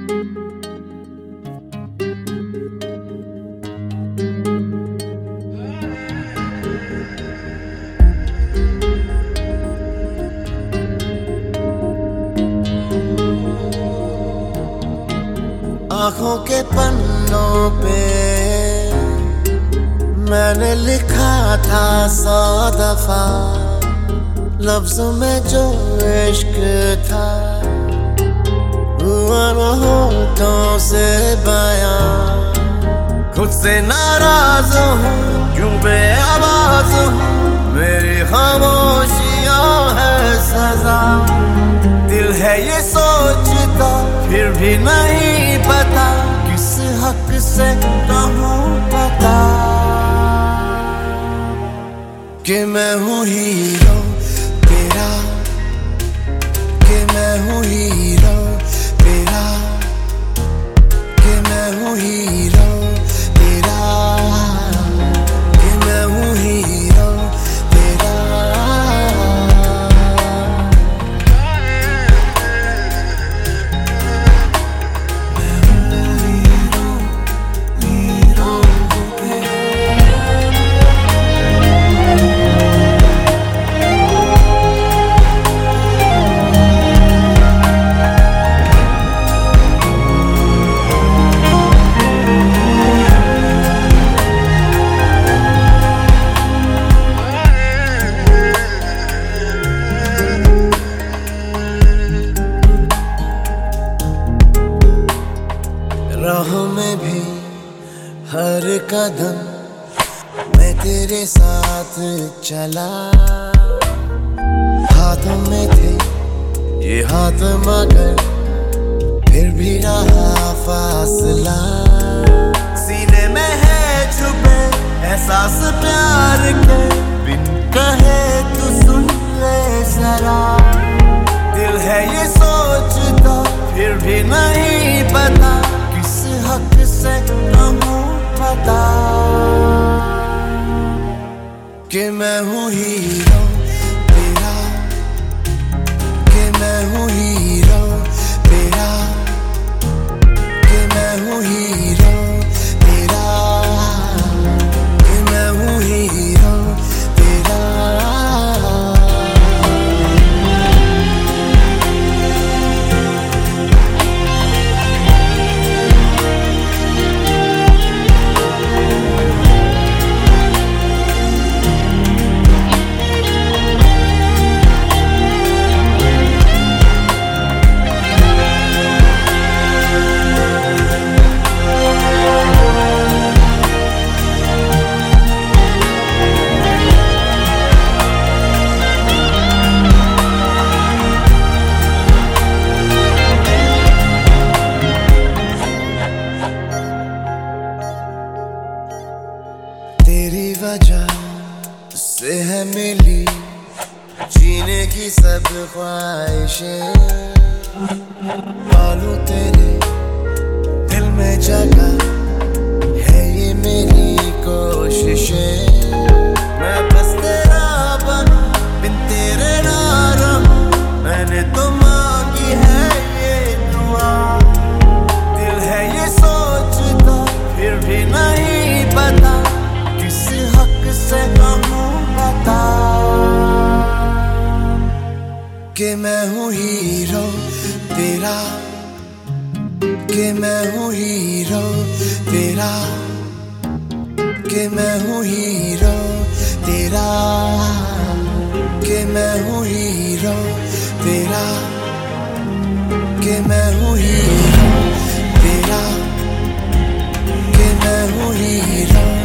आँखों के पन्नों पे मैंने लिखा था 100 दफा, लफ्ज़ों में जो इश्क था हुआ न होठों से बयां। खुद से नाराज हूँ, क्यों बेआवाज़ हूँ, मेरी खामोशियाँ है सजा। दिल है ये सोचता फिर भी नहीं पता, किस हक से कहूँ पता कि मैं हूँ हीरो तेरा, कि मैं हूँ हीरो तेरा, कि मैं हूँ हीरो तेरा, कि मैं हूँ हीरो तेरा। राहों में भी हर कदम मैं तेरे साथ चला, हाथों में थे ये हाथ मगर फिर भी रहा फासला। सीने में है छुपे एहसास प्यार के, बिन कहे तू सुन ले जरा। दिल है ये सोचता फिर भी नहीं पता, किस हक से कहूँ पता कि मैं हूँ हीरो तेरा, कि मैं हूँ हीरो तेरा, कि मैं हूँ हीरो तेरा, कि मैं हूँ हीरो तेरा। तेरी वजह से है मिली जीने की सब ख्वाहिशें, पालूं तेरे दिल में जगह है ये मेरी कोशिशें। मैं बस तेरा बनूं बिन तेरे ना रहूं, मैंने तो मांगी है ये दुआ। दिल है ये सोचता फिर भी नहीं पता, किस हक से कहूँ बता कि मैं हूँ हीरो तेरा, कि मैं हूँ हीरो तेरा, कि मैं हूँ हीरो तेरा, कि मैं हूँ हीरो तेरा, कि मैं हूँ हीरो तेरा, कि मैं हूँ हीरो।